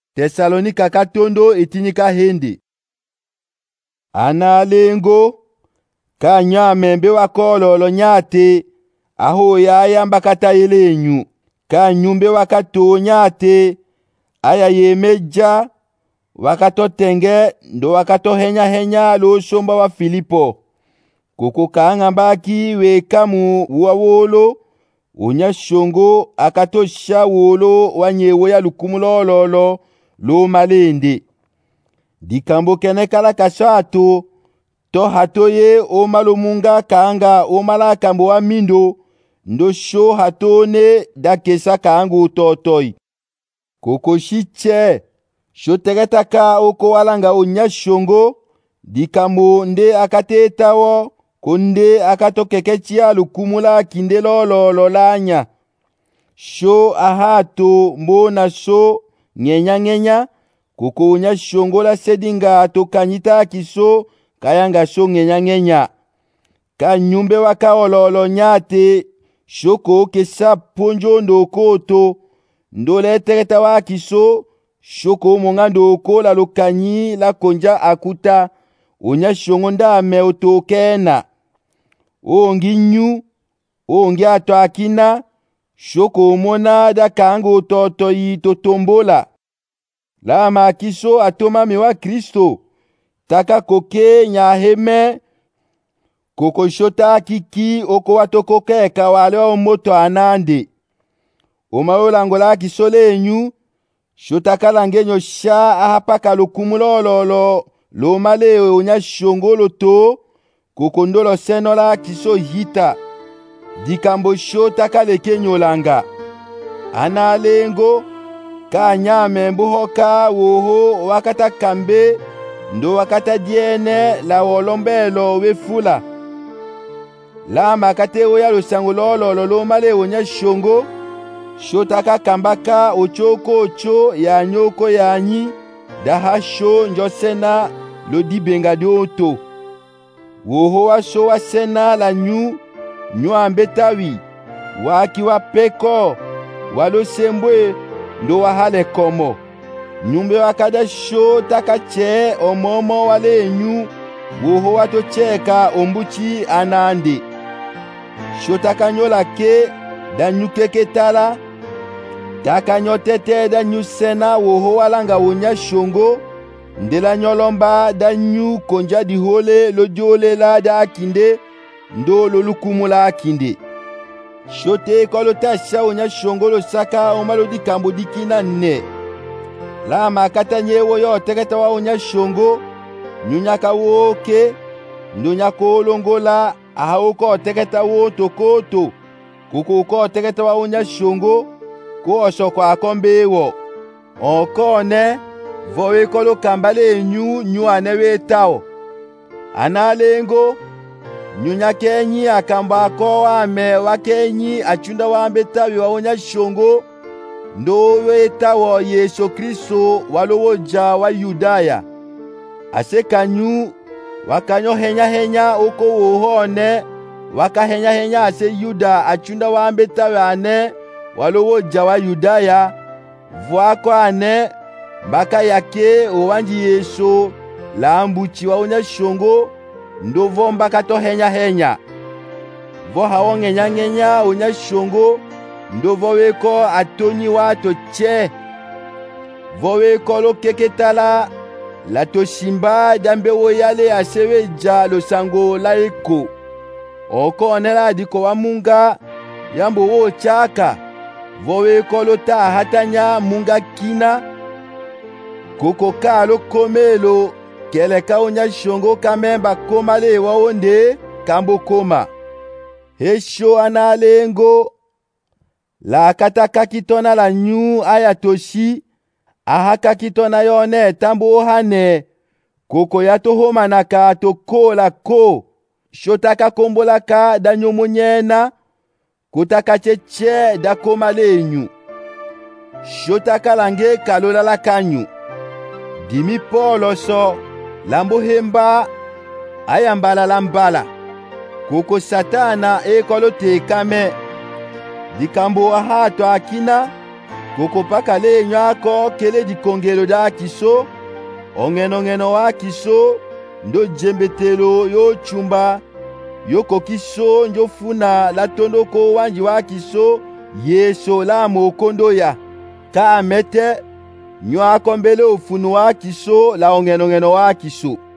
Tesalonika katondo itinyika hindi. Analengo kanyamembe wakololo nyate aho yayamba katayelenyu kanyumbe wakato nyate aya yemeja wakatotenge ndo wakatohenya lo somba wa Filipo kuko kangambaki wekamu wawolo unyashongo akatosha wolo wanyewo ya lukumulololo lo malende dikambo kene kala kashato to hatoye o malomunga kanga o malakambo wa mindo ndo sho hatone da kesa kangu totoi koko shiche sho tegetaka oko walanga unyashongo dikambo nde akatetawo konde akatokekechia lukumula kindelololo lanya sho ahato mbona sho ngenya kuko unyashongo la sedinga tokanyita kiso kayanga sho ngenya kanyumbe wakaololo nyate shoko kesa ponjo ndokoto ndole tegeta wa kiso shoko monga ndoko la lokanyi la konja akuta unyashongo ndame otokena onginyu ongi ato akina shoko mona da kango toto yi totombola la makiso atoma mewa Kristo taka koke nyaheme koko shota kiki oko watoko keka wale wa moto anande omaolangola kisole enyu shota kalangenyo sha ahapaka lukumulololo lo male unyashongolo to koko ndolo senola kiso hita dikambo shota kalekenyo langa analengo kanyame mbuhoka woho wakata kambe ndo wakata diene la wolombelo wefula la makate oya lusangulolo lo male unyashongo shota kakambaka ochoko ocho ya nyoko yanyi dahasho njosena lo dibenga dioto woho washo wasena la nyu ambetawi waki wa peko walo sembwe ndo wahale komo nyumbe wakada sho takache omomo wale nyu woho watocheka ombuchi anande sho takanyola ke danyu keketala takanyotete danyu sena woho walanga wonya shongo ndela nyolomba danyu konja dihole lojole la da akinde ndo lolukumula akinde shote kolotasha wonya shongo lo saka omalodi kambo dikina ne la makata nyewo yo tegeta wa wonya shongo nyunyaka woke ndonyako longola ahauko tegeta wo tokoto kuko tegeta wa wonya shongo ko osoko akombewo okone vowe kolo kambale nyu anewe tao analengo nyunya kenyi akamba ko ame wakenyi achunda wambe tawi wa wonya shongo ndo wetawo Yesu Kristo walowoja wa Yudaya asekanyu wakanyo henya oko wohone wakahenya ase Yuda achunda wambe tawi ane walowoja wa Yudaya vwako ane baka yake owanji Yesu la ambuchi wa wonya shongo ndovo mbaka to henya vo hawo ngenya wonya shongo ndovo weko atoni wato che vo weko lo keketala la toshimba dambe woyale aseweja lo sango la eko oko onela diko wa munga yambo wo chaka vo weko lo ta hatanya munga kina koko kalo komelo keleka wonya shongo kamemba komale waonde kambo koma hesho analengo la kataka kitona la nyu ayatoshi ahaka kitona yone tambo hane koko yato homanaka tokola ko shotaka kombolaka danyo monyena kutaka cheche da komale nyu shotaka lange kalola la kanyu dimi polo so lambo hemba ayambala lambala koko satana ekolo tekame dikambo ahato akina koko pakale nyako kele dikongelo da kiso, ongeno wa kiso, ndo jembetelo yo chumba, yo kokiso njo funa la tondoko wanji wa kiso, yeso la mokondo ya. Ka mete, nyako mbele ufunu wa kiso la ongeno wa kiso.